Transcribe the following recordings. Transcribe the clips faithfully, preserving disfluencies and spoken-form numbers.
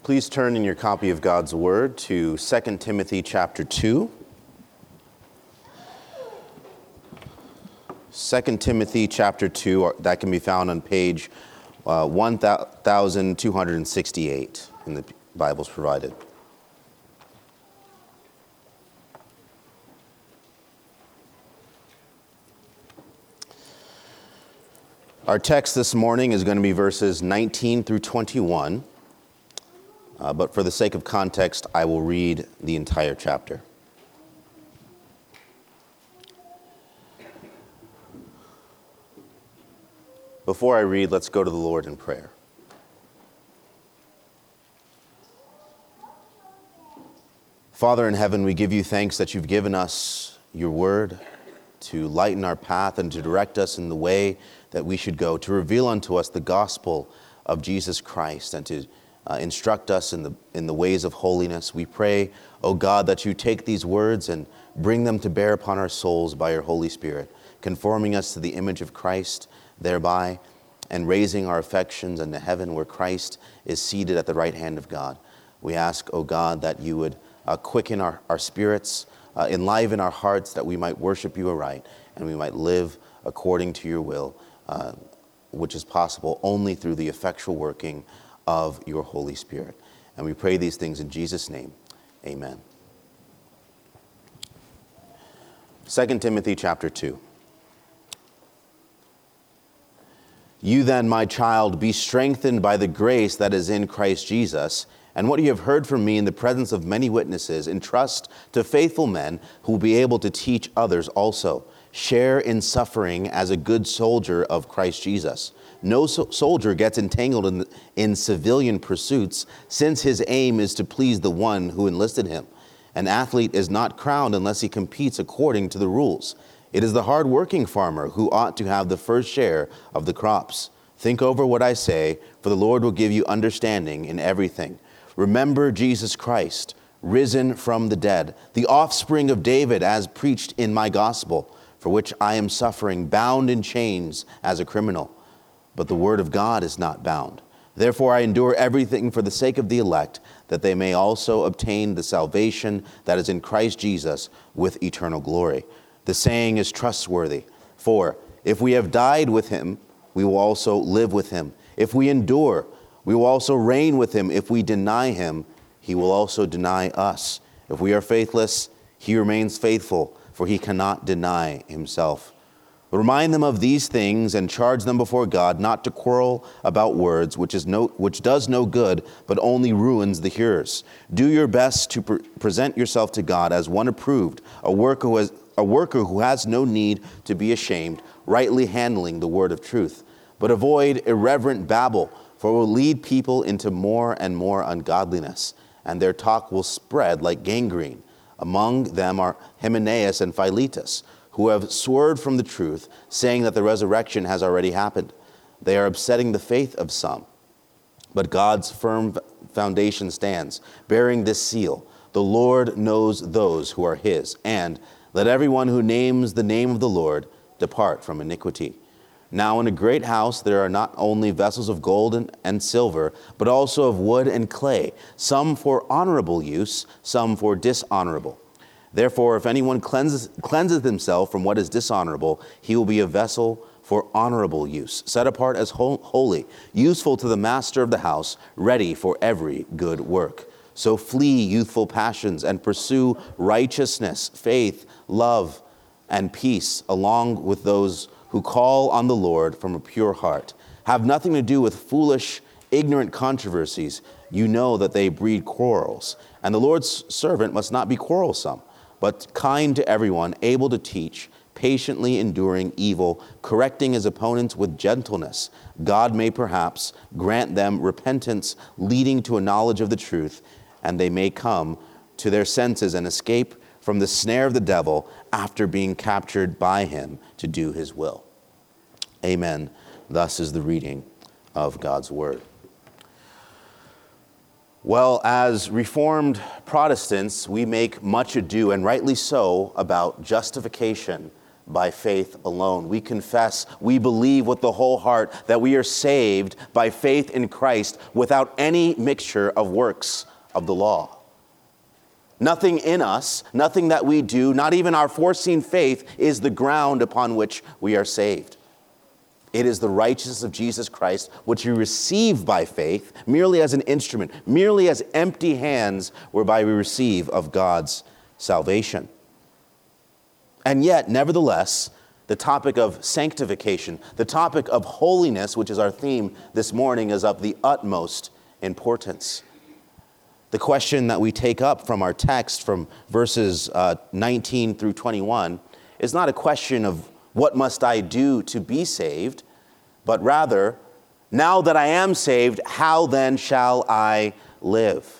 Please turn in your copy of God's Word to Second Timothy chapter two. Second Timothy chapter two, that can be found on page uh, one thousand two hundred sixty-eight in the Bibles provided. Our text this morning is going to be verses nineteen through twenty-one. Uh, but for the sake of context, I will read the entire chapter. Before I read, let's go to the Lord in prayer. Father in heaven, we give you thanks that you've given us your word to lighten our path and to direct us in the way that we should go, to reveal unto us the gospel of Jesus Christ and to Uh, instruct us in the in the ways of holiness. We pray, O God, that you take these words and bring them to bear upon our souls by your Holy Spirit, conforming us to the image of Christ thereby, and raising our affections unto heaven where Christ is seated at the right hand of God. We ask, O God, that you would uh, quicken our, our spirits, uh, enliven our hearts, that we might worship you aright, and we might live according to your will, uh, which is possible only through the effectual working of your Holy Spirit. And we pray these things in Jesus' name. Amen. Second Timothy chapter two. You then, my child, be strengthened by the grace that is in Christ Jesus, and what you have heard from me in the presence of many witnesses, entrust to faithful men who will be able to teach others also. Share in suffering as a good soldier of Christ Jesus. No so- soldier gets entangled in, in civilian pursuits, since his aim is to please the one who enlisted him. An athlete is not crowned unless he competes according to the rules. It is the hard-working farmer who ought to have the first share of the crops. Think over what I say, for the Lord will give you understanding in everything. Remember Jesus Christ, risen from the dead, the offspring of David, as preached in my gospel, for which I am suffering, bound in chains as a criminal. But the word of God is not bound. Therefore I endure everything for the sake of the elect, that they may also obtain the salvation that is in Christ Jesus with eternal glory. The saying is trustworthy. For if we have died with him, we will also live with him. If we endure, we will also reign with him. If we deny him, he will also deny us. If we are faithless, he remains faithful, for he cannot deny himself. Remind them of these things and charge them before God not to quarrel about words, which is no, which does no good, but only ruins the hearers. Do your best to pre- present yourself to God as one approved, a worker who has, a worker who has no need to be ashamed, rightly handling the word of truth. But avoid irreverent babble, for it will lead people into more and more ungodliness, and their talk will spread like gangrene. Among them are Hymenaeus and Philetus, who have swerved from the truth, saying that the resurrection has already happened. They are upsetting the faith of some. But God's firm foundation stands, bearing this seal: the Lord knows those who are his, and let everyone who names the name of the Lord depart from iniquity. Now in a great house there are not only vessels of gold and, and silver, but also of wood and clay, some for honorable use, some for dishonorable. Therefore, if anyone cleanses, cleanses himself from what is dishonorable, he will be a vessel for honorable use, set apart as holy, useful to the master of the house, ready for every good work. So flee youthful passions and pursue righteousness, faith, love, and peace, along with those who call on the Lord from a pure heart. Have nothing to do with foolish, ignorant controversies. You know that they breed quarrels. And the Lord's servant must not be quarrelsome, but kind to everyone, able to teach, patiently enduring evil, correcting his opponents with gentleness. God may perhaps grant them repentance, leading to a knowledge of the truth, and they may come to their senses and escape from the snare of the devil after being captured by him to do his will. Amen. Thus is the reading of God's word. Well, as Reformed Protestants, we make much ado, and rightly so, about justification by faith alone. We confess, we believe with the whole heart that we are saved by faith in Christ without any mixture of works of the law. Nothing in us, nothing that we do, not even our foreseen faith, is the ground upon which we are saved. It is the righteousness of Jesus Christ, which we receive by faith, merely as an instrument, merely as empty hands whereby we receive of God's salvation. And yet, nevertheless, the topic of sanctification, the topic of holiness, which is our theme this morning, is of the utmost importance. The question that we take up from our text from verses uh, nineteen through twenty-one is not a question of what must I do to be saved, but rather, now that I am saved, how then shall I live?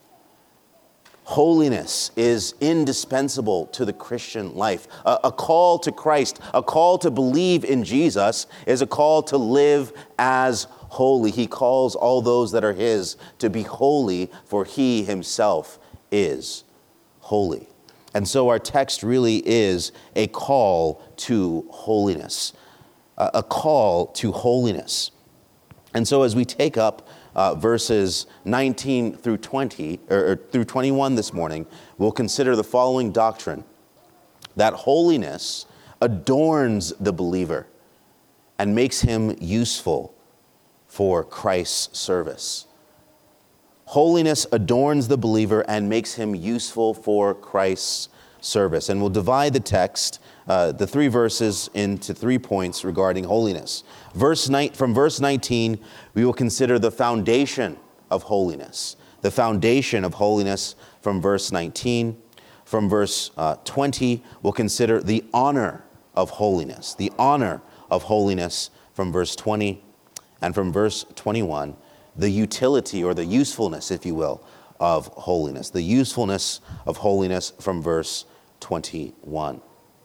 Holiness is indispensable to the Christian life. A, a call to Christ, a call to believe in Jesus, is a call to live as holy. He calls all those that are his to be holy, for he himself is holy. And so our text really is a call to holiness, a, a call to holiness. And so as we take up Uh, verses nineteen through twenty, or, or through twenty-one this morning, we'll consider the following doctrine: that holiness adorns the believer and makes him useful for Christ's service. Holiness adorns the believer and makes him useful for Christ's service. And we'll divide the text, uh, the three verses, into three points regarding holiness. Verse nine, from verse nineteen, we will consider the foundation of holiness. The foundation of holiness from verse nineteen. From verse uh, twenty, we'll consider the honor of holiness. The honor of holiness from verse twenty. And from verse twenty-one, the utility or the usefulness, if you will, of holiness. The usefulness of holiness from verse twenty-one.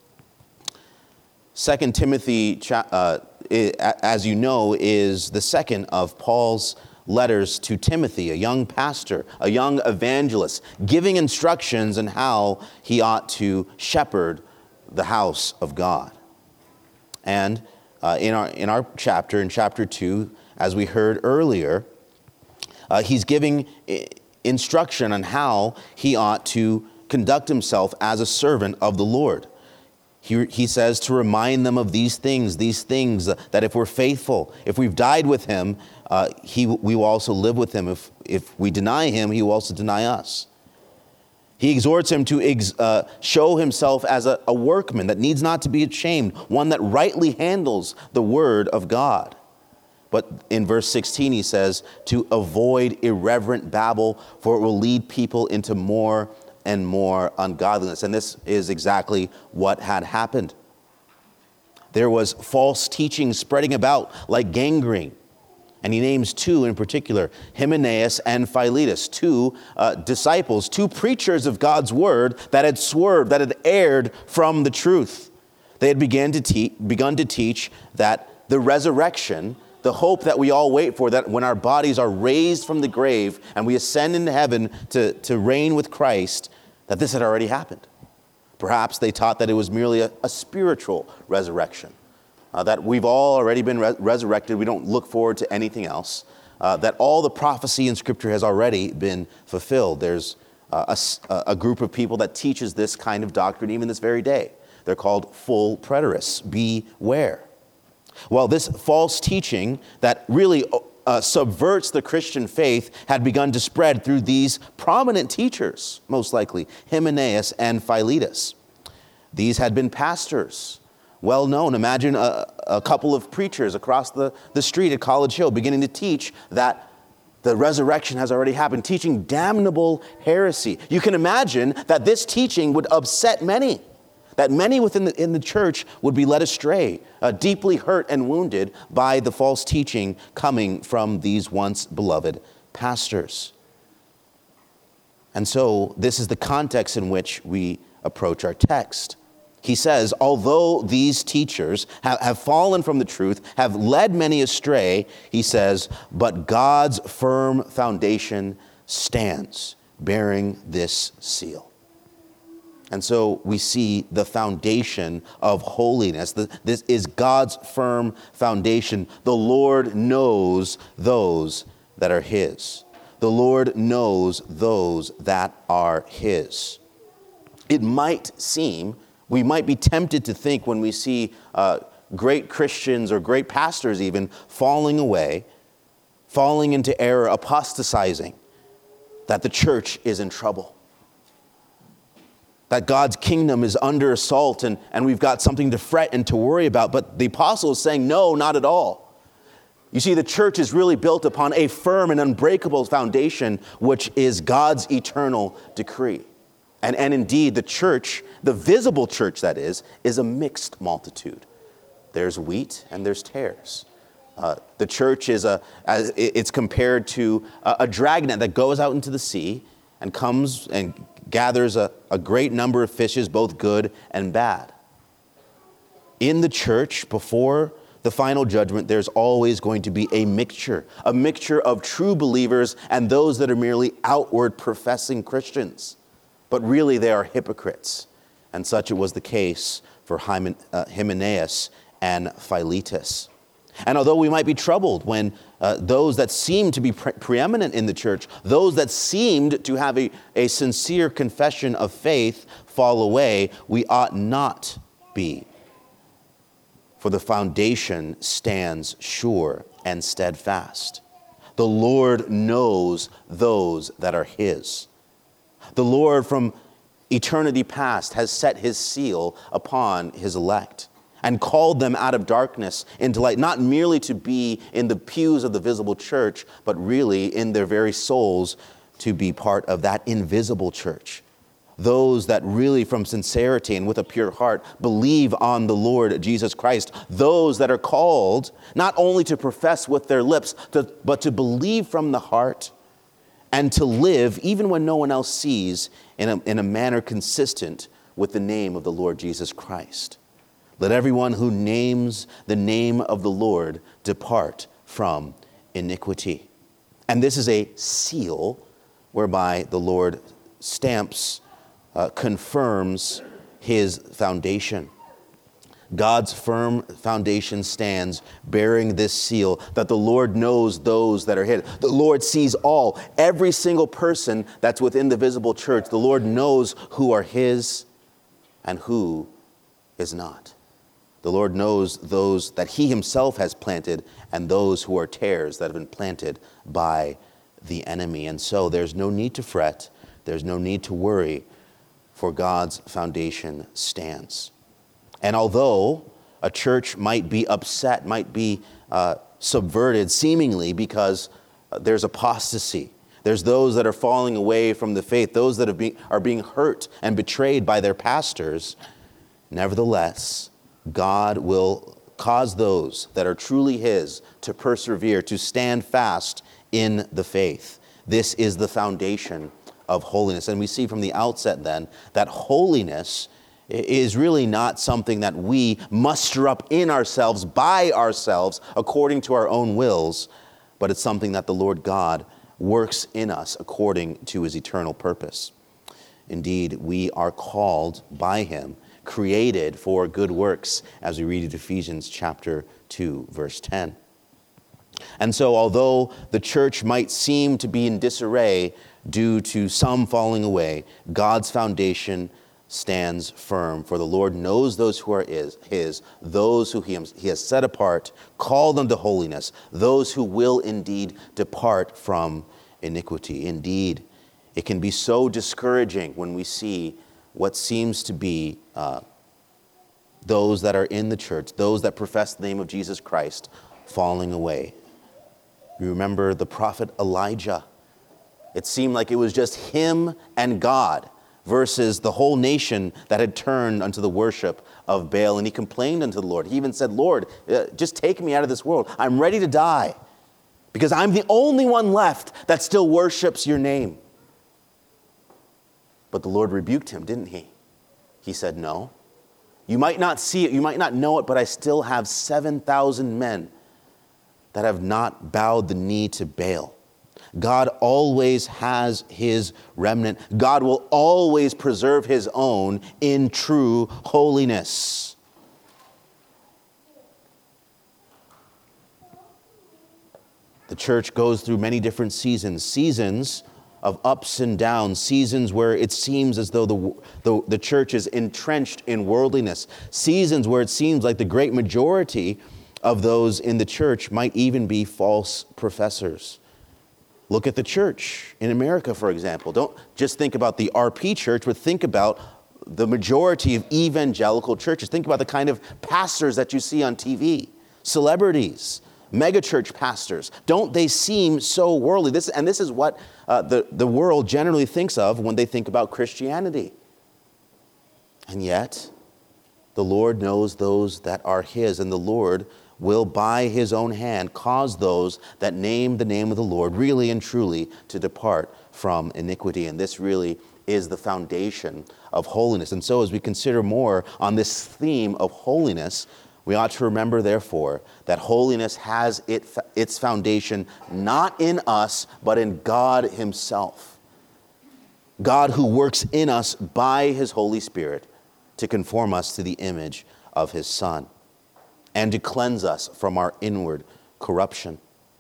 Second Timothy, uh, as you know, is the second of Paul's letters to Timothy, a young pastor, a young evangelist, giving instructions on how he ought to shepherd the house of God. And uh, in our in our chapter, in chapter two, as we heard earlier, uh, he's giving instruction on how he ought to conduct himself as a servant of the Lord. He, he says to remind them of these things, these things that if we're faithful, if we've died with him, uh, he, we will also live with him. If, if we deny him, he will also deny us. He exhorts him to ex, uh, show himself as a, a workman that needs not to be ashamed, one that rightly handles the word of God. But in verse sixteen, he says to avoid irreverent babble, for it will lead people into more and more ungodliness. And this is exactly what had happened. There was false teaching spreading about like gangrene. And he names two in particular, Hymenaeus and Philetus, two uh, disciples, two preachers of God's word that had swerved, that had erred from the truth. They had began to te- begun to teach that the resurrection, the hope that we all wait for, that when our bodies are raised from the grave and we ascend into heaven to, to reign with Christ, that this had already happened. Perhaps they taught that it was merely a, a spiritual resurrection, uh, that we've all already been re- resurrected. We don't look forward to anything else, uh, that all the prophecy in Scripture has already been fulfilled. There's uh, a, a group of people that teaches this kind of doctrine even this very day. They're called full preterists. Beware. Well, this false teaching that really uh, subverts the Christian faith had begun to spread through these prominent teachers, most likely, Hymenaeus and Philetus. These had been pastors, well known. Imagine a, a couple of preachers across the, the street at College Hill beginning to teach that the resurrection has already happened, teaching damnable heresy. You can imagine that this teaching would upset many. That many within the, in the church would be led astray, uh, deeply hurt and wounded by the false teaching coming from these once beloved pastors. And so this is the context in which we approach our text. He says, although these teachers have, have fallen from the truth, have led many astray, he says, but God's firm foundation stands, bearing this seal. And so we see the foundation of holiness. This is God's firm foundation. The Lord knows those that are his. The Lord knows those that are his. It might seem, we might be tempted to think when we see uh, great Christians or great pastors even falling away, falling into error, apostatizing, that the church is in trouble. That God's kingdom is under assault and, and we've got something to fret and to worry about. But the apostle is saying, no, not at all. You see, the church is really built upon a firm and unbreakable foundation, which is God's eternal decree. And, and indeed, the church, the visible church that is, is a mixed multitude. There's wheat and there's tares. Uh, the church is a, as it's compared to a, a dragnet that goes out into the sea and comes and gathers a, a great number of fishes, both good and bad. In the church, before the final judgment, there's always going to be a mixture, a mixture of true believers and those that are merely outward professing Christians. But really they are hypocrites. And such it was the case for Hymen, uh, Hymenaeus and Philetus. And although we might be troubled when uh, those that seem to be pre- preeminent in the church, those that seemed to have a, a sincere confession of faith fall away, we ought not be. For the foundation stands sure and steadfast. The Lord knows those that are his. The Lord from eternity past has set his seal upon his elect and called them out of darkness into light, not merely to be in the pews of the visible church, but really in their very souls to be part of that invisible church. Those that really from sincerity and with a pure heart believe on the Lord Jesus Christ. Those that are called not only to profess with their lips, to, but to believe from the heart and to live even when no one else sees in a, in a manner consistent with the name of the Lord Jesus Christ. Let everyone who names the name of the Lord depart from iniquity. And this is a seal whereby the Lord stamps, uh, confirms his foundation. God's firm foundation stands bearing this seal that the Lord knows those that are hid. The Lord sees all, every single person that's within the visible church. The Lord knows who are his and who is not. The Lord knows those that he himself has planted and those who are tares that have been planted by the enemy. And so there's no need to fret. There's no need to worry, for God's foundation stands. And although a church might be upset, might be uh, subverted seemingly because uh, there's apostasy, there's those that are falling away from the faith, those that have been, are being hurt and betrayed by their pastors, nevertheless, God will cause those that are truly his to persevere, to stand fast in the faith. This is the foundation of holiness. And we see from the outset then that holiness is really not something that we muster up in ourselves, by ourselves, according to our own wills, but it's something that the Lord God works in us according to his eternal purpose. Indeed, we are called by him, created for good works, as we read in Ephesians chapter two, verse ten. And so although the church might seem to be in disarray due to some falling away, God's foundation stands firm. For the Lord knows those who are his, those who he has set apart, called unto holiness, those who will indeed depart from iniquity. Indeed, it can be so discouraging when we see what seems to be uh, those that are in the church, those that profess the name of Jesus Christ, falling away. You remember the prophet Elijah. It seemed like it was just him and God versus the whole nation that had turned unto the worship of Baal. And he complained unto the Lord. He even said, Lord, uh, just take me out of this world. I'm ready to die because I'm the only one left that still worships your name. But the Lord rebuked him, didn't he? He said, no. You might not see it, you might not know it, but I still have seven thousand men that have not bowed the knee to Baal. God always has his remnant. God will always preserve his own in true holiness. The church goes through many different seasons, seasons of ups and downs, seasons where it seems as though the, the, the church is entrenched in worldliness, seasons where it seems like the great majority of those in the church might even be false professors. Look at the church in America, for example. Don't just think about the R P church, but think about the majority of evangelical churches. Think about the kind of pastors that you see on T V, celebrities, megachurch pastors. Don't they seem so worldly? This, and this is what uh, the, the world generally thinks of when they think about Christianity. And yet, the Lord knows those that are his, and the Lord will by his own hand cause those that name the name of the Lord really and truly to depart from iniquity. And this really is the foundation of holiness. And so as we consider more on this theme of holiness, we ought to remember, therefore, that holiness has it, its foundation not in us, but in God himself. God who works in us by his Holy Spirit to conform us to the image of his Son and to cleanse us from our inward corruption.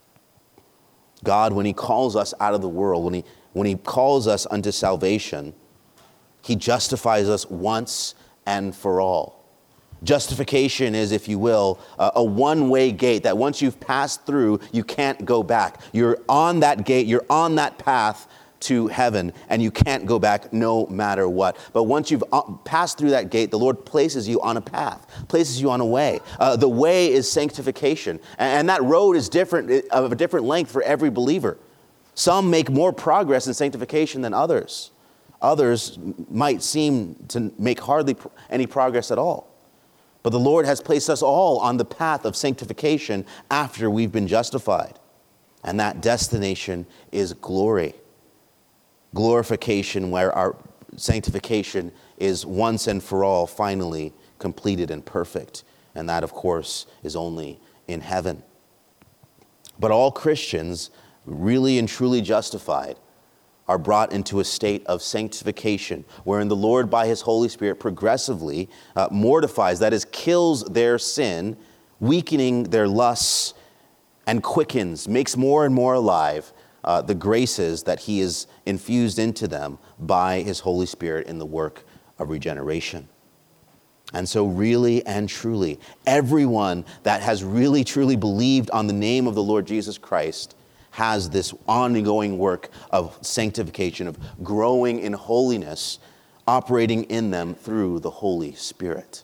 God, when he calls us out of the world, when he, when he calls us unto salvation, he justifies us once and for all. Justification is, if you will, uh, a one-way gate that once you've passed through, you can't go back. You're on that gate, you're on that path to heaven, and you can't go back no matter what. But once you've passed through that gate, the Lord places you on a path, places you on a way. Uh, the way is sanctification, and that road is different, of a different length for every believer. Some make more progress in sanctification than others. Others might seem to make hardly any progress at all. But the Lord has placed us all on the path of sanctification after we've been justified. And that destination is glory. Glorification, where our sanctification is once and for all finally completed and perfect. And that, of course, is only in heaven. But all Christians, really and truly justified, are brought into a state of sanctification, wherein the Lord, by his Holy Spirit, progressively uh, mortifies, that is, kills their sin, weakening their lusts, and quickens, makes more and more alive uh, the graces that he has infused into them by his Holy Spirit in the work of regeneration. And so really and truly, everyone that has really truly believed on the name of the Lord Jesus Christ has this ongoing work of sanctification, of growing in holiness, operating in them through the Holy Spirit.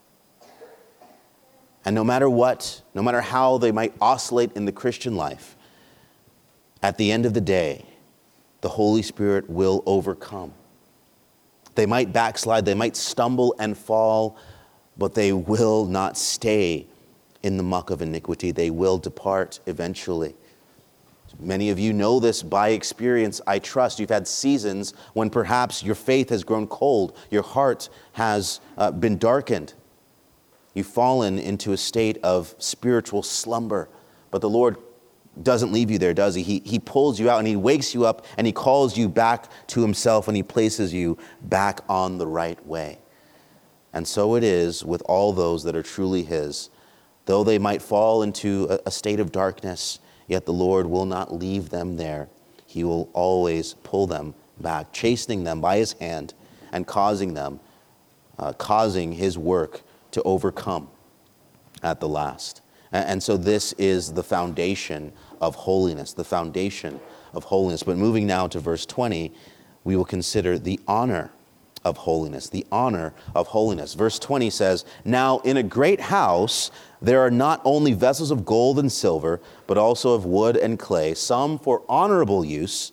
And no matter what, no matter how they might oscillate in the Christian life, at the end of the day, the Holy Spirit will overcome. They might backslide, they might stumble and fall, but they will not stay in the muck of iniquity. They will depart eventually. Many of you know this by experience, I trust. You've had seasons when perhaps your faith has grown cold, your heart has uh, been darkened. You've fallen into a state of spiritual slumber, but the Lord doesn't leave you there, does he? He, he pulls you out and he wakes you up and he calls you back to himself and he places you back on the right way. And so it is with all those that are truly his. Though they might fall into a, a state of darkness, yet the Lord will not leave them there. He will always pull them back, chastening them by his hand and causing them, uh, causing his work to overcome at the last. And, and so this is the foundation of holiness, the foundation of holiness. But moving now to verse twenty, we will consider the honor of holiness, the honor of holiness. Verse twenty says, "Now in a great house there are not only vessels of gold and silver, but also of wood and clay, some for honorable use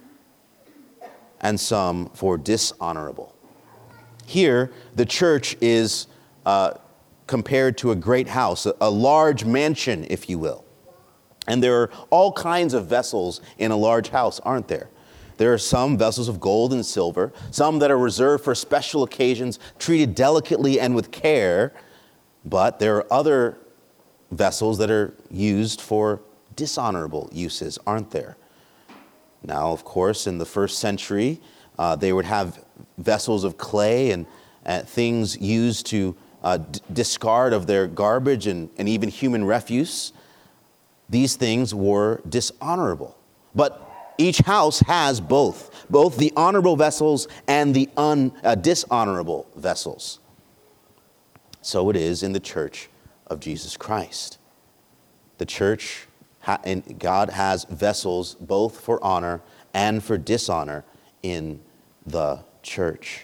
and some for dishonorable." Here, the church is uh, compared to a great house, a, a large mansion, if you will. And there are all kinds of vessels in a large house, aren't there? There are some vessels of gold and silver, some that are reserved for special occasions, treated delicately and with care, but there are other vessels that are used for dishonorable uses, aren't there? Now, of course, in the first century, uh, they would have vessels of clay and uh, things used to uh, d- discard of their garbage and, and even human refuse. These things were dishonorable. But each house has both, both the honorable vessels and the un, uh, dishonorable vessels. So it is in the church of Jesus Christ. The church ha- and God has vessels both for honor and for dishonor in the church.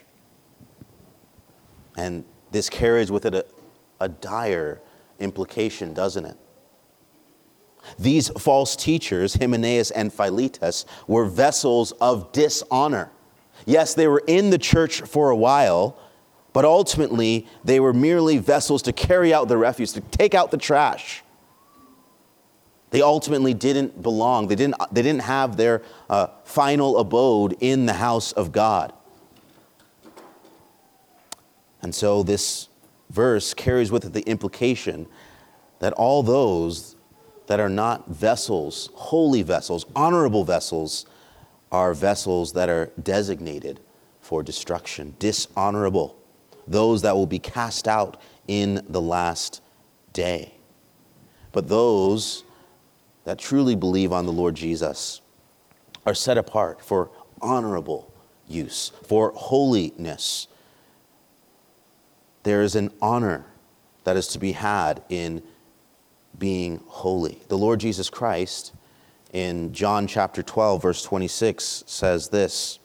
And this carries with it a, a dire implication, doesn't it? These false teachers, Hymenaeus and Philetus, were vessels of dishonor. Yes, they were in the church for a while, but ultimately they were merely vessels to carry out the refuse, to take out the trash. They ultimately didn't belong. They didn't, they didn't have their uh, final abode in the house of God. And so this verse carries with it the implication that all those that are not vessels, holy vessels, honorable vessels, are vessels that are designated for destruction, dishonorable, those that will be cast out in the last day. But those that truly believe on the Lord Jesus are set apart for honorable use, for holiness. There is an honor that is to be had in being holy. The Lord Jesus Christ in John chapter twelve, verse twenty-six says this.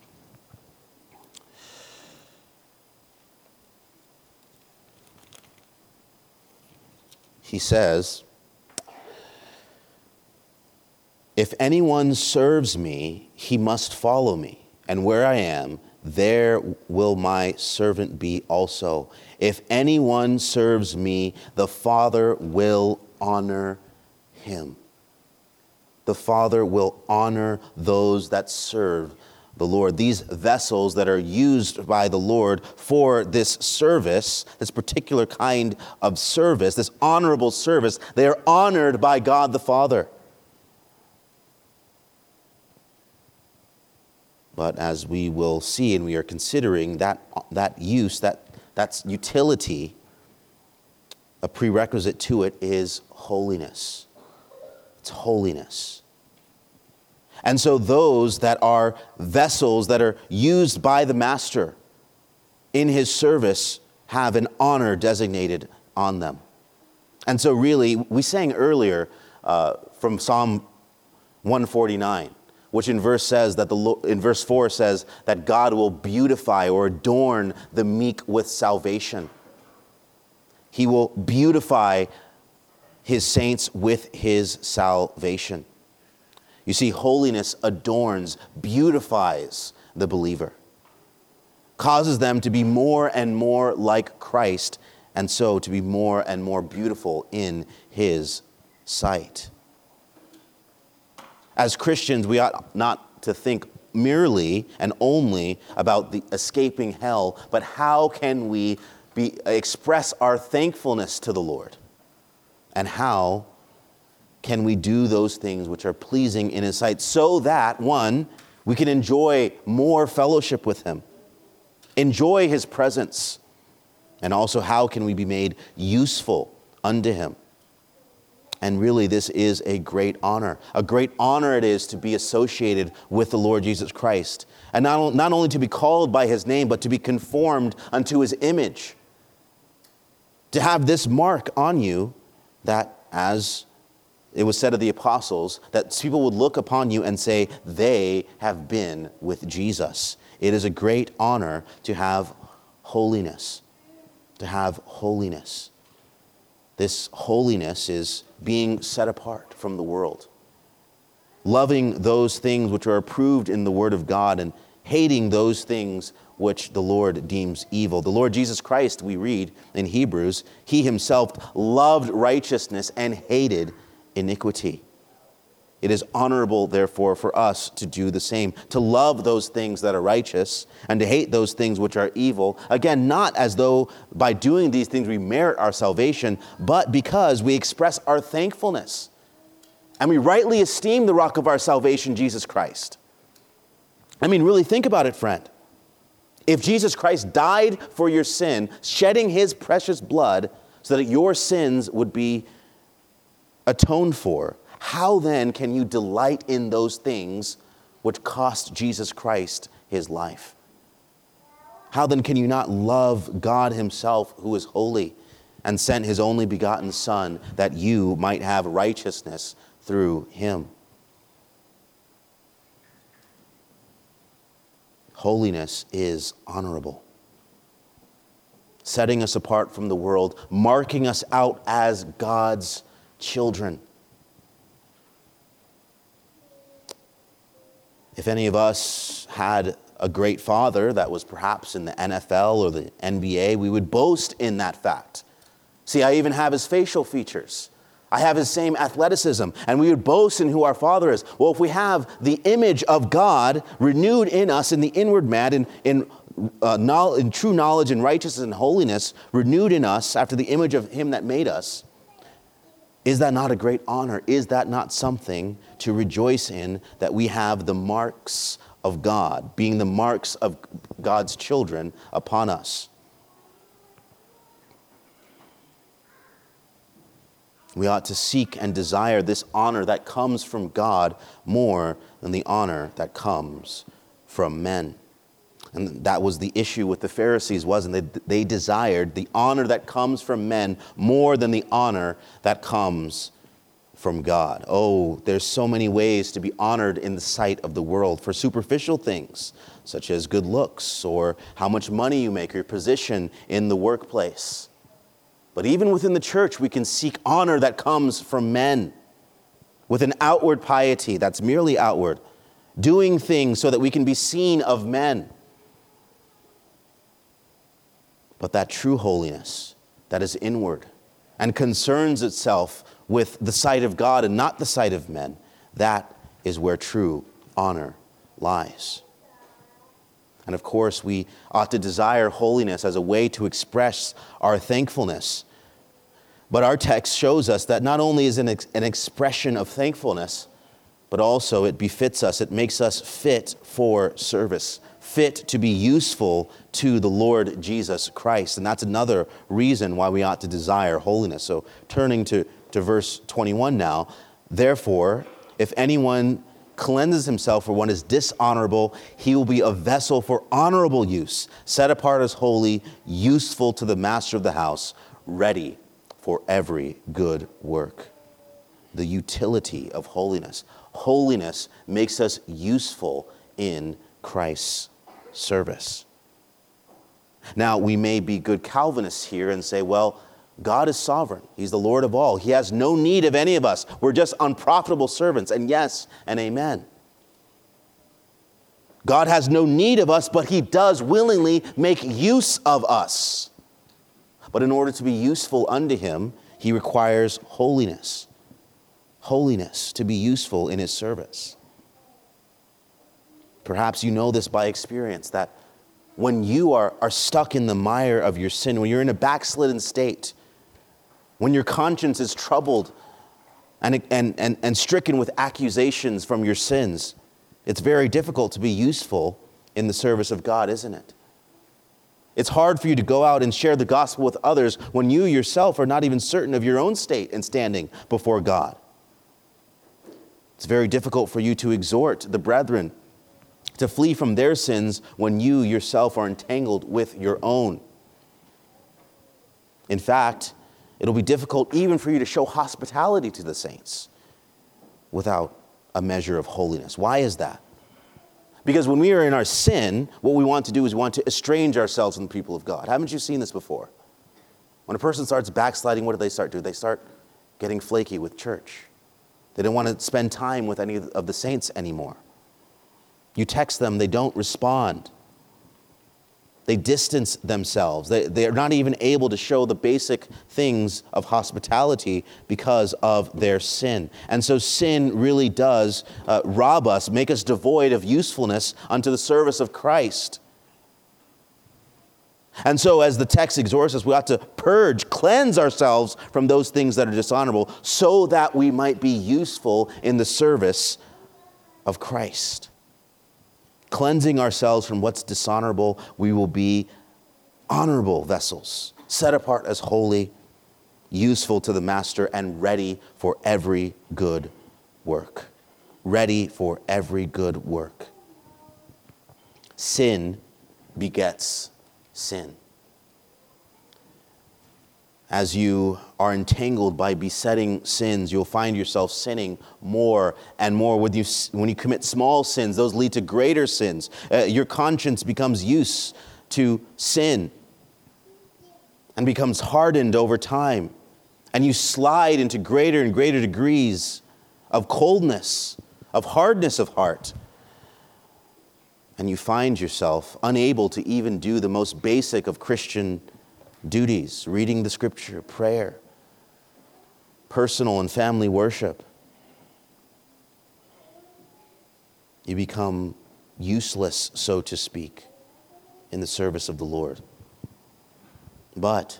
He says, "If anyone serves me, he must follow me, and where I am, there will my servant be also. If anyone serves me, the Father will honor him." The Father will honor those that serve the Lord. These vessels that are used by the Lord for this service, this particular kind of service, this honorable service, they are honored by God the Father. But as we will see, and we are considering that that use, that that's utility, a prerequisite to it is holiness. It's holiness. And so those that are vessels that are used by the Master in his service have an honor designated on them. And so really, we sang earlier uh, from Psalm one forty-nine, which in verse says that the in verse four says that God will beautify or adorn the meek with salvation. He will beautify his saints with his salvation. You see, holiness adorns, beautifies the believer, causes them to be more and more like Christ, and so to be more and more beautiful in his sight. As Christians, we ought not to think merely and only about the escaping hell, but how can we be, express our thankfulness to the Lord? And how can we do those things which are pleasing in his sight so that, one, we can enjoy more fellowship with him, enjoy his presence, and also how can we be made useful unto him? And really, this is a great honor. A great honor it is to be associated with the Lord Jesus Christ. And not, not only to be called by his name, but to be conformed unto his image. To have this mark on you that, as it was said of the apostles, that people would look upon you and say, they have been with Jesus. It is a great honor to have holiness. To have holiness. This holiness is being set apart from the world, loving those things which are approved in the Word of God and hating those things which the Lord deems evil. The Lord Jesus Christ, we read in Hebrews, he himself loved righteousness and hated iniquity. It is honorable, therefore, for us to do the same, to love those things that are righteous and to hate those things which are evil. Again, not as though by doing these things we merit our salvation, but because we express our thankfulness. And we rightly esteem the rock of our salvation, Jesus Christ. I mean, really think about it, friend. If Jesus Christ died for your sin, shedding his precious blood so that your sins would be atoned for, how then can you delight in those things which cost Jesus Christ his life? How then can you not love God himself, who is holy, and sent his only begotten Son, that you might have righteousness through him? Holiness is honorable, setting us apart from the world, marking us out as God's children. If any of us had a great father that was perhaps in the N F L or the N B A, we would boast in that fact. See, I even have his facial features. I have his same athleticism, and we would boast in who our Father is. Well, if we have the image of God renewed in us in the inward man, in, in, uh, knowledge, in true knowledge and righteousness and holiness, renewed in us after the image of him that made us, is that not a great honor? Is that not something to rejoice in, that we have the marks of God, being the marks of God's children upon us? We ought to seek and desire this honor that comes from God more than the honor that comes from men. And that was the issue with the Pharisees, wasn't it? They desired the honor that comes from men more than the honor that comes from God. Oh, there's so many ways to be honored in the sight of the world for superficial things, such as good looks or how much money you make or your position in the workplace. But even within the church, we can seek honor that comes from men with an outward piety that's merely outward, doing things so that we can be seen of men. But that true holiness that is inward and concerns itself with the sight of God and not the sight of men, that is where true honor lies. And of course, we ought to desire holiness as a way to express our thankfulness. But our text shows us that not only is it an, ex- an expression of thankfulness, but also it befits us. It makes us fit for service, fit to be useful to the Lord Jesus Christ. And that's another reason why we ought to desire holiness. So turning to, to verse twenty-one now, therefore, if anyone cleanses himself for what is dishonorable, he will be a vessel for honorable use, set apart as holy, useful to the master of the house, ready for every good work. The utility of holiness. Holiness makes us useful in Christ's service. Now, we may be good Calvinists here and say, well, God is sovereign. He's the Lord of all. He has no need of any of us. We're just unprofitable servants. And yes, and amen. God has no need of us, but he does willingly make use of us. But in order to be useful unto him, he requires holiness. Holiness to be useful in his service. Perhaps you know this by experience, that when you are, are stuck in the mire of your sin, when you're in a backslidden state, when your conscience is troubled and, and, and, and stricken with accusations from your sins, it's very difficult to be useful in the service of God, isn't it? It's hard for you to go out and share the gospel with others when you yourself are not even certain of your own state and standing before God. It's very difficult for you to exhort the brethren to flee from their sins when you yourself are entangled with your own. In fact, it'll be difficult even for you to show hospitality to the saints without a measure of holiness. Why is that? Because when we are in our sin, what we want to do is we want to estrange ourselves from the people of God. Haven't you seen this before? When a person starts backsliding, what do they start doing? They start getting flaky with church. They don't want to spend time with any of the saints anymore. You text them, they don't respond. They distance themselves. They, they are not even able to show the basic things of hospitality because of their sin. And so sin really does uh, rob us, make us devoid of usefulness unto the service of Christ. And so as the text exhorts us, we ought to purge, cleanse ourselves from those things that are dishonorable so that we might be useful in the service of Christ. Cleansing ourselves from what's dishonorable, we will be honorable vessels, set apart as holy, useful to the master, and ready for every good work. Ready for every good work. Sin begets sin. As you are entangled by besetting sins, you'll find yourself sinning more and more. When you, when you commit small sins, those lead to greater sins. Uh, your conscience becomes used to sin and becomes hardened over time. And you slide into greater and greater degrees of coldness, of hardness of heart. And you find yourself unable to even do the most basic of Christian duties, reading the scripture, prayer, personal and family worship. You become useless, so to speak, in the service of the Lord. But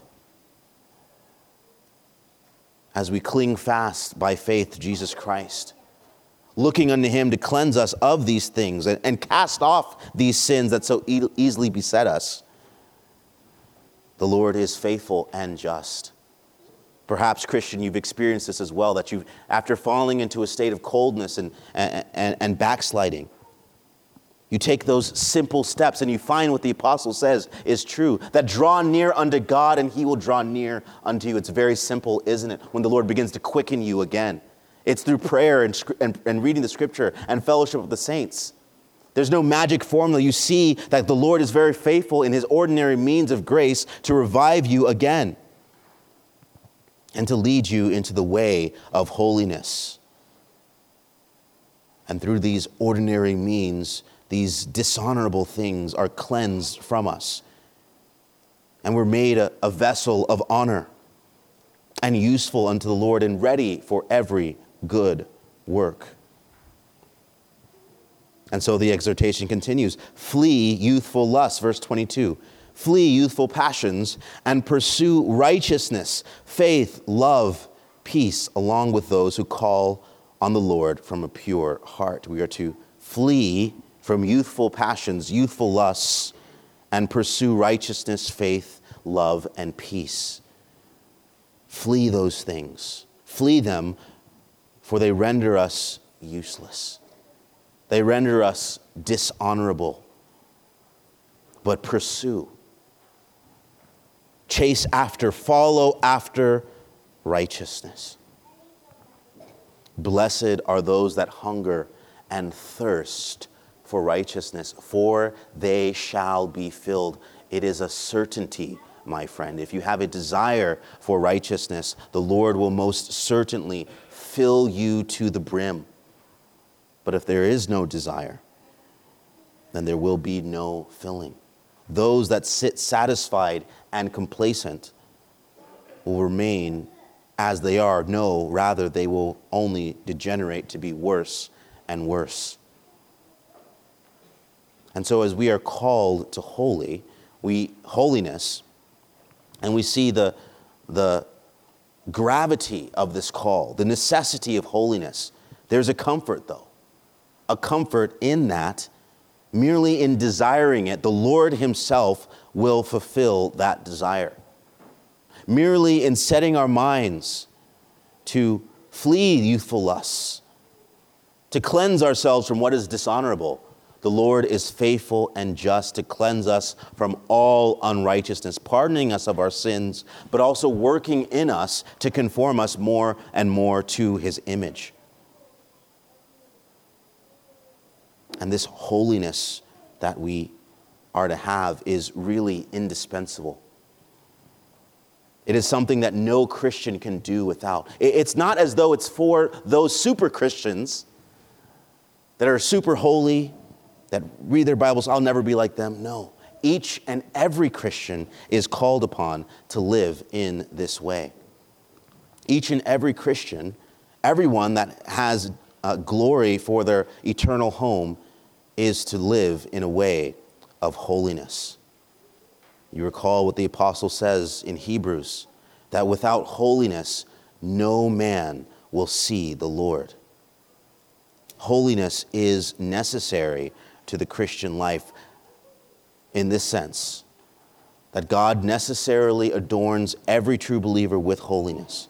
as we cling fast by faith to Jesus Christ, looking unto him to cleanse us of these things and, and cast off these sins that so e- easily beset us, the Lord is faithful and just. Perhaps, Christian, you've experienced this as well, that you, after falling into a state of coldness and, and, and backsliding, you take those simple steps and you find what the apostle says is true, that draw near unto God and he will draw near unto you. It's very simple, isn't it? When the Lord begins to quicken you again. It's through prayer and, and, and reading the scripture and fellowship with the saints. There's no magic formula. You see that the Lord is very faithful in his ordinary means of grace to revive you again and to lead you into the way of holiness. And through these ordinary means, these dishonorable things are cleansed from us. And we're made a, a vessel of honor and useful unto the Lord and ready for every good work. And so the exhortation continues. Flee youthful lusts, verse twenty-two. Flee youthful passions and pursue righteousness, faith, love, peace, along with those who call on the Lord from a pure heart. We are to flee from youthful passions, youthful lusts, and pursue righteousness, faith, love, and peace. Flee those things. Flee them, for they render us useless. They render us dishonorable. But pursue. Chase after, follow after righteousness. Blessed are those that hunger and thirst for righteousness, for they shall be filled. It is a certainty, my friend. If you have a desire for righteousness, the Lord will most certainly fill you to the brim. But if there is no desire, then there will be no filling. Those that sit satisfied and complacent will remain as they are. No, rather, they will only degenerate to be worse and worse. And so as we are called to holy, we holiness, and we see the, the gravity of this call, the necessity of holiness, there's a comfort, though. A comfort in that, merely in desiring it, the Lord himself will fulfill that desire. Merely in setting our minds to flee youthful lusts, to cleanse ourselves from what is dishonorable, the Lord is faithful and just to cleanse us from all unrighteousness, pardoning us of our sins, but also working in us to conform us more and more to his image. And this holiness that we are to have is really indispensable. It is something that no Christian can do without. It's not as though it's for those super Christians that are super holy, that read their Bibles, I'll never be like them. No, each and every Christian is called upon to live in this way. Each and every Christian, everyone that has uh, glory for their eternal home, is to live in a way of holiness. You recall what the apostle says in Hebrews, that without holiness, no man will see the Lord. Holiness is necessary to the Christian life in this sense, that God necessarily adorns every true believer with holiness.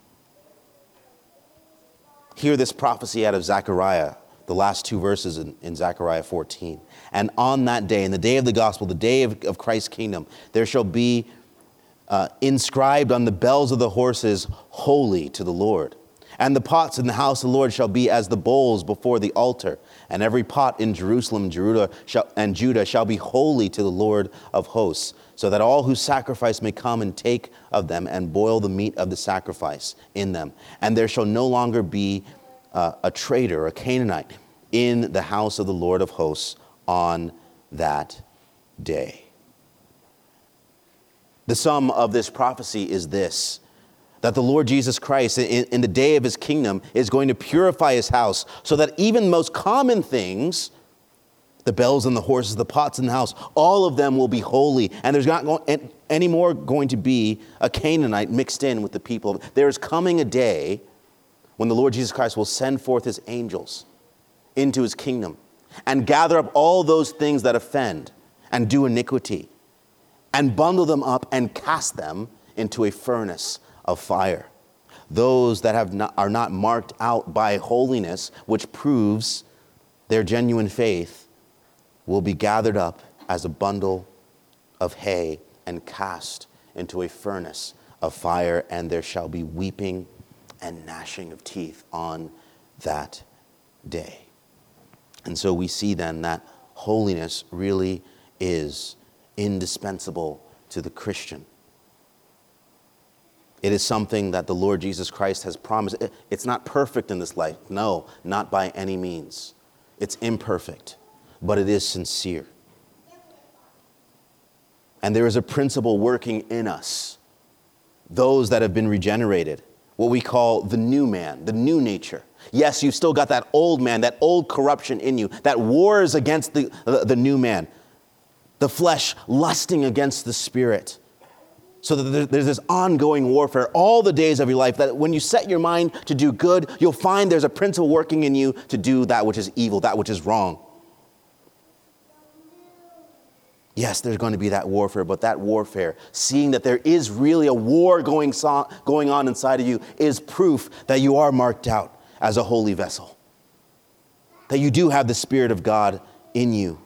Hear this prophecy out of Zechariah, the last two verses in, in Zechariah fourteen. And on that day, in the day of the gospel, the day of, of Christ's kingdom, there shall be uh, inscribed on the bells of the horses, holy to the Lord. And the pots in the house of the Lord shall be as the bowls before the altar. And every pot in Jerusalem Judah shall, and Judah shall be holy to the Lord of hosts, so that all who sacrifice may come and take of them and boil the meat of the sacrifice in them. And there shall no longer be uh, a traitor, a Canaanite, in the house of the Lord of hosts on that day. The sum of this prophecy is this: that the Lord Jesus Christ, in, in the day of his kingdom, is going to purify his house so that even the most common things, the bells and the horses, the pots in the house, all of them will be holy. And there's not going, any more going to be a Canaanite mixed in with the people. There is coming a day when the Lord Jesus Christ will send forth his angels into his kingdom and gather up all those things that offend and do iniquity and bundle them up and cast them into a furnace of fire. Those that have not, are not marked out by holiness, which proves their genuine faith, will be gathered up as a bundle of hay and cast into a furnace of fire, and there shall be weeping and gnashing of teeth on that day. And so we see then that holiness really is indispensable to the Christian. It is something that the Lord Jesus Christ has promised. It's not perfect in this life. No, not by any means. It's imperfect, but it is sincere. And there is a principle working in us, those that have been regenerated, what we call the new man, the new nature. Yes, you've still got that old man, that old corruption in you, that wars against the, the, the new man, the flesh lusting against the spirit. So that there's this ongoing warfare all the days of your life, that when you set your mind to do good, you'll find there's a principle working in you to do that which is evil, that which is wrong. Yes, there's going to be that warfare, but that warfare, seeing that there is really a war going, so, going on inside of you, is proof that you are marked out as a holy vessel, that you do have the Spirit of God in you,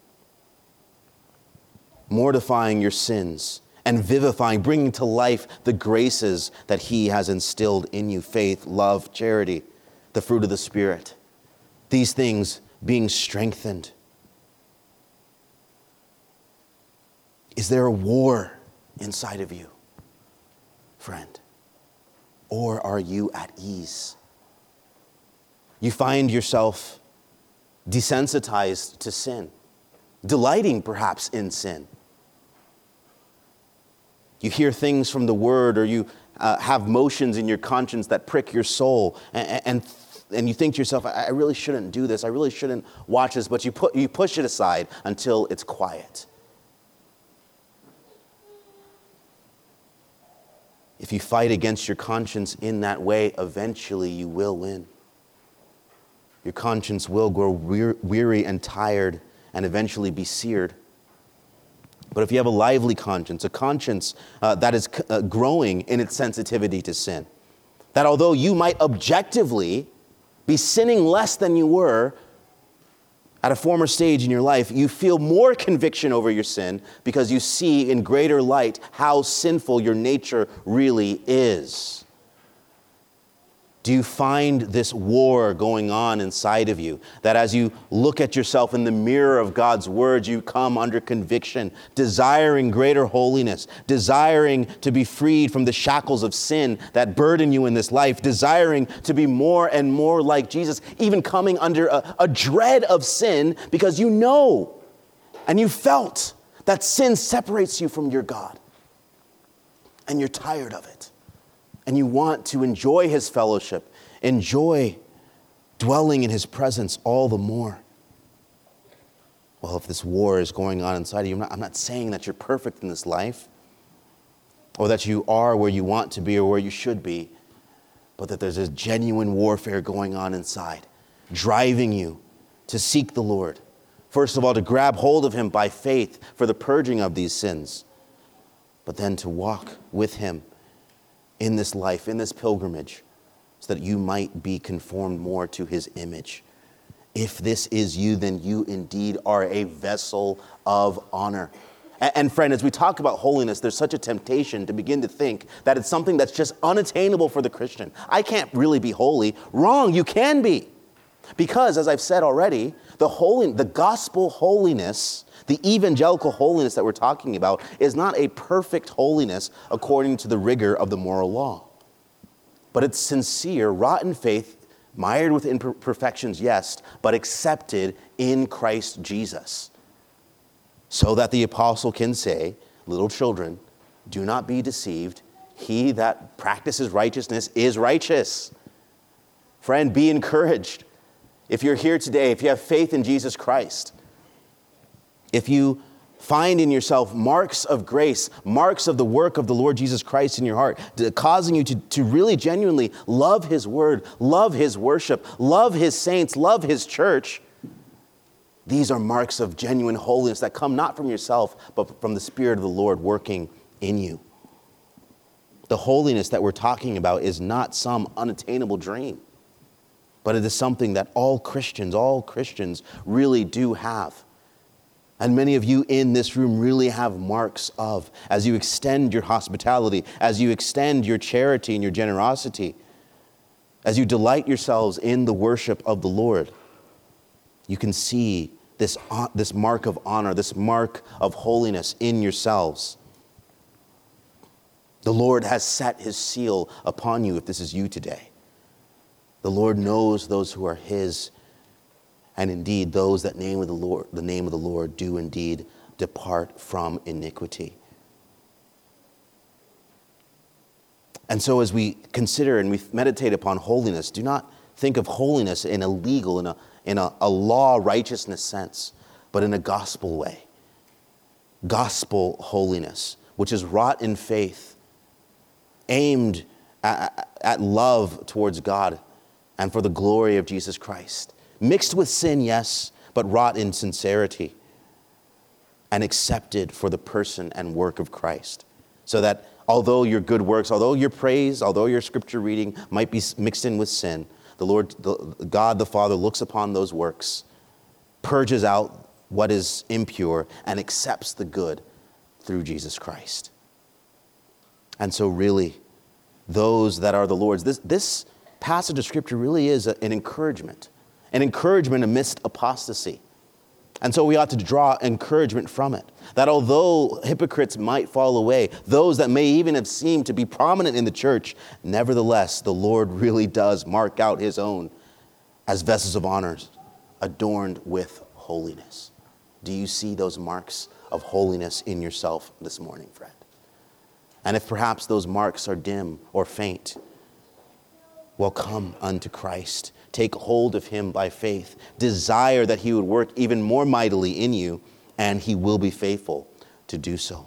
mortifying your sins and vivifying, bringing to life the graces that he has instilled in you: faith, love, charity, the fruit of the Spirit. These things being strengthened. Is there a war inside of you, friend? Or are you at ease? You find yourself desensitized to sin, delighting perhaps in sin. You hear things from the Word, or you uh, have motions in your conscience that prick your soul, and, and and you think to yourself, I, I really shouldn't do this. I really shouldn't watch this, but you put you push it aside until it's quiet. If you fight against your conscience in that way, eventually you will win. Your conscience will grow weary and tired and eventually be seared. But if you have a lively conscience, a conscience uh, that is uh, growing in its sensitivity to sin, that although you might objectively be sinning less than you were at a former stage in your life, you feel more conviction over your sin because you see in greater light how sinful your nature really is. Do you find this war going on inside of you, that as you look at yourself in the mirror of God's word, you come under conviction, desiring greater holiness, desiring to be freed from the shackles of sin that burden you in this life, desiring to be more and more like Jesus, even coming under a, a dread of sin because you know and you felt that sin separates you from your God and you're tired of it. And you want to enjoy his fellowship, enjoy dwelling in his presence all the more. Well, if this war is going on inside of you, I'm not, I'm not saying that you're perfect in this life, or that you are where you want to be or where you should be, but that there's a genuine warfare going on inside, driving you to seek the Lord. First of all, to grab hold of him by faith for the purging of these sins, but then to walk with him in this life, in this pilgrimage, so that you might be conformed more to his image. If this is you, then you indeed are a vessel of honor. And, and friend, as we talk about holiness, there's such a temptation to begin to think that it's something that's just unattainable for the Christian. I can't really be holy. Wrong, you can be. Because, as I've said already, the holy, the gospel holiness, the evangelical holiness that we're talking about, is not a perfect holiness according to the rigor of the moral law. But it's sincere, wrought in faith, mired with imperfections, yes, but accepted in Christ Jesus. So that the apostle can say, little children, do not be deceived. He that practices righteousness is righteous. Friend, be encouraged. If you're here today, if you have faith in Jesus Christ, if you find in yourself marks of grace, marks of the work of the Lord Jesus Christ in your heart, causing you to, to really genuinely love his word, love his worship, love his saints, love his church, these are marks of genuine holiness that come not from yourself, but from the Spirit of the Lord working in you. The holiness that we're talking about is not some unattainable dream, but it is something that all Christians, all Christians really do have. And many of you in this room really have marks of, as you extend your hospitality, as you extend your charity and your generosity, as you delight yourselves in the worship of the Lord, you can see this, this mark of honor, this mark of holiness in yourselves. The Lord has set his seal upon you if this is you today. The Lord knows those who are his. And indeed, those that name of the Lord, the name of the Lord do indeed depart from iniquity. And so as we consider and we meditate upon holiness, do not think of holiness in a legal, in a, in a, a law righteousness sense, but in a gospel way. Gospel holiness, which is wrought in faith, aimed at, at love towards God and for the glory of Jesus Christ. Mixed with sin, yes, but wrought in sincerity and accepted for the person and work of Christ. So that although your good works, although your praise, although your scripture reading might be mixed in with sin, the Lord, the, God the Father looks upon those works, purges out what is impure, and accepts the good through Jesus Christ. And so really, those that are the Lord's, this, this passage of scripture really is a, an encouragement. An encouragement amidst apostasy. And so we ought to draw encouragement from it. That although hypocrites might fall away, those that may even have seemed to be prominent in the church, nevertheless, the Lord really does mark out his own as vessels of honor, adorned with holiness. Do you see those marks of holiness in yourself this morning, friend? And if perhaps those marks are dim or faint, well, come unto Christ. Take hold of him by faith. Desire that he would work even more mightily in you, and he will be faithful to do so.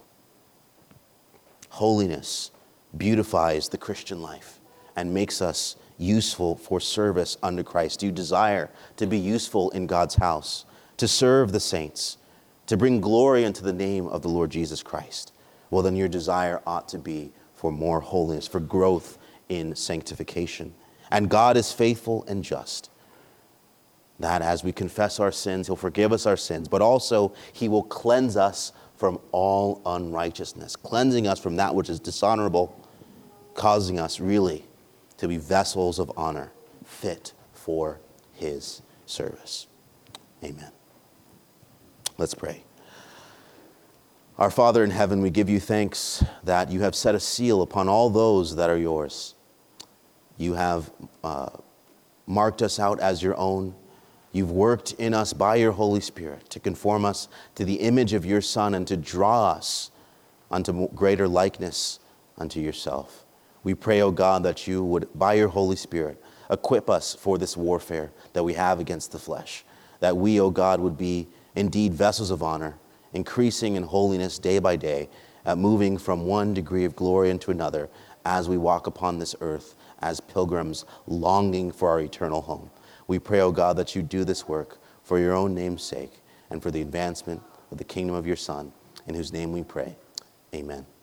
Holiness beautifies the Christian life and makes us useful for service unto Christ. Do you desire to be useful in God's house, to serve the saints, to bring glory unto the name of the Lord Jesus Christ? Well, then your desire ought to be for more holiness, for growth in sanctification. And God is faithful and just, that as we confess our sins, he'll forgive us our sins, but also he will cleanse us from all unrighteousness, cleansing us from that which is dishonorable, causing us really to be vessels of honor, fit for his service. Amen. Let's pray. Our Father in heaven, we give you thanks that you have set a seal upon all those that are yours. You have uh, marked us out as your own. You've worked in us by your Holy Spirit to conform us to the image of your Son and to draw us unto greater likeness unto yourself. We pray, O God, that you would, by your Holy Spirit, equip us for this warfare that we have against the flesh. That we, O God, would be indeed vessels of honor, increasing in holiness day by day, uh, moving from one degree of glory into another as we walk upon this earth as pilgrims longing for our eternal home. We pray, O God, that you do this work for your own name's sake and for the advancement of the kingdom of your Son, in whose name we pray. Amen.